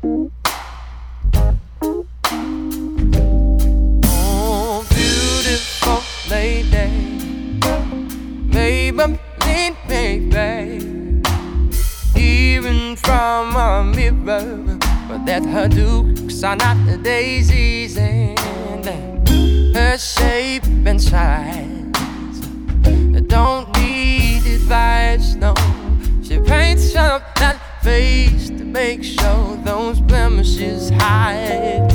Oh, beautiful lady, Maybelline, baby. Even from a mirror, but that her dukes are not the daisies, and her shape and size don't need advice, no. She paints up that face to make sure those blemishes hide.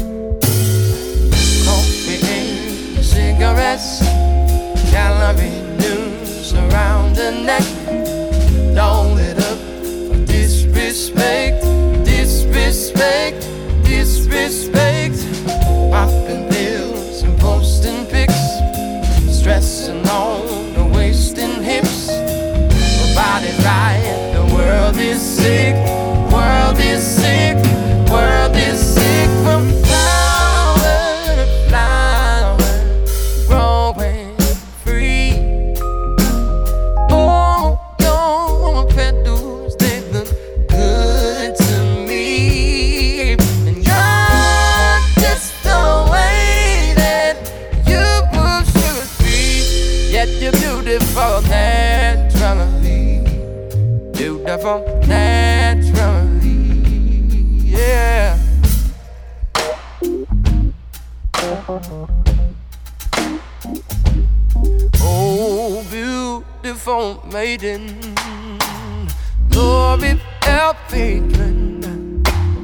Coffee and cigarettes, gallery news around the neck. Don't let up for disrespect, disrespect, disrespect. Popping pills and posting pics, stressing on the waist and hips. Her body's right, the world is sick, world is sick, world is sick. From flower to flower, growing free. Oh, your petals, they look good to me. And you're just the way that you should be. Yet you're beautiful naturally, beautiful naturally, yeah. Oh, beautiful maiden, glory patron,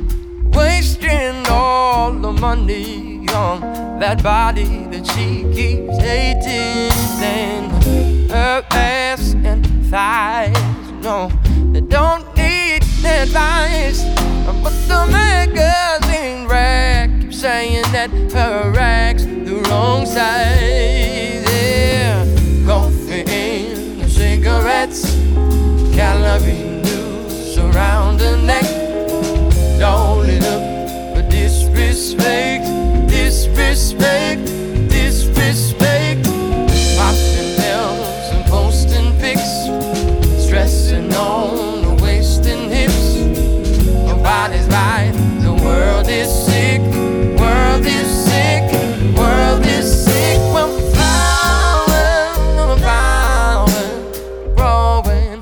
wasting all the money on that body that she keeps hating. And her ass and thighs, no, they don't need advice. But the magazine rack keeps saying that her rack's the wrong size, yeah. Coffee and cigarettes, calorie news around the neck. Don't let up for disrespect, disrespect, disrespect. Popping pills and posting pics, stressing on the waist and hips. Your body's right, the world is sick, world is sick, world is sick. From flower to flower, growing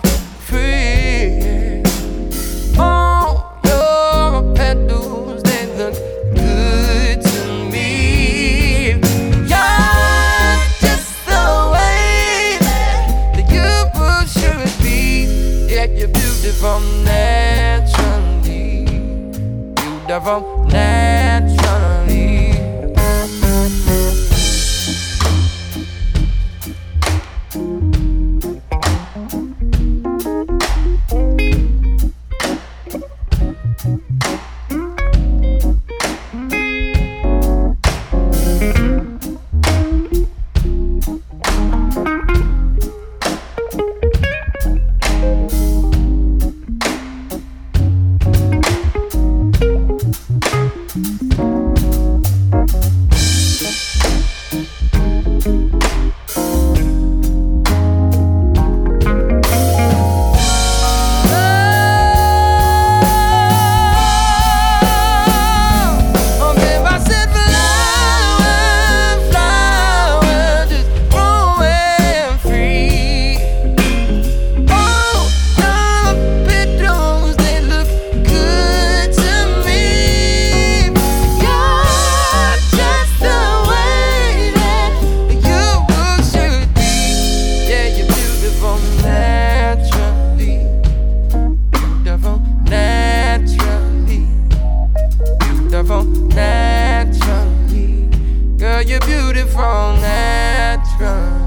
free. Oh, your petals, they look good to me. You're just the way that you should be. Yeah, you're beautiful naturally, beautiful naturally. Naturally, girl, you're beautiful naturally.